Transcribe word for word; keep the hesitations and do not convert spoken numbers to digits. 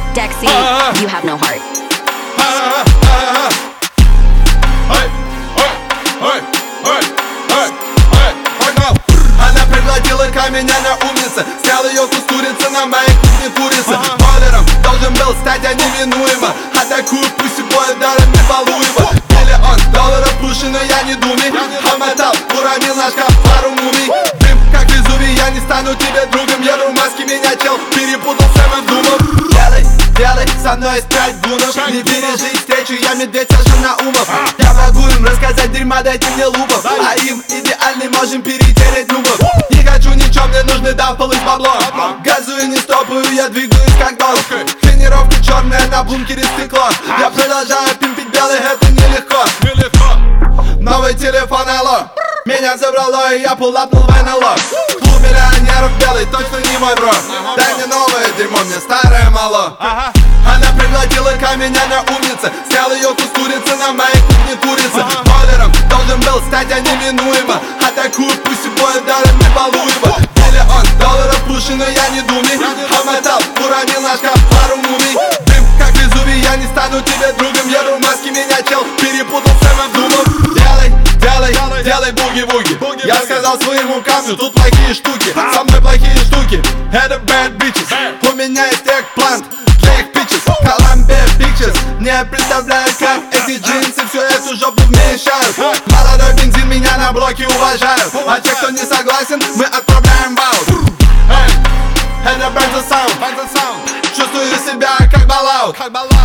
Dexy, you have no heart. Она приглотила камень, она умница. Снял ее с устурицы, на моей кухне курица. Бойлером должен был стать, а неминуемо. Атакую пусть и бой ударами Валуева. Миллион долларов пуши, но я не думай. Помотал, уронил наш шкаф пару мумий. Дым, как Везувий, я не стану тебе другом. Я в маске, меня чел перепутал с Сэмом Думом. Делай, делай, со мной есть пять гунов. Не пережить встречу, я медведь, Саша Наумов. Я могу им рассказать дерьма, дайте мне лупов. А им идеальный можем перетереть нубов. Не хочу ничего, мне нужны даффлы с баблом. Газую, не стопаю, я двигаюсь как долг. Тренировка черная, на бункере стекло. Я продолжаю пимпить белый, это нелегко. Новый телефон, алло. Меня забрало, и я пулапнул в эн эл о. Клуб миллионеров белый, точно не мой бро. Дай мне новое дерьмо, мне старое мало. Она приглотила камень, она умница. Снял ее с устурицы, на моей кухне курица. Бойлером должен был стать, а неминуемо. Атакую пусть и бой ударами Валуева. Миллион долларов пуши, но я не думай. Помотал, уронил наш шкаф пару мумий. Дым, как Везувий, я не стану тебе другом. Я в маске, меня чел перепутал с Сэмом Думом. Делай, делай, делай буги-вуги. Я сказал своему камню, тут плохие штуки. Со мной плохие штуки, это bad bitches. У меня есть экплант для их питчес. Columbia Pictures. Не представляю, как эти джинсы всю эту жопу вмещают. Молодой бензин, меня на блоке уважают. А те, кто не согласен, мы отправляем в аут. Это Benzo Sound. Чувствую себя как балаут.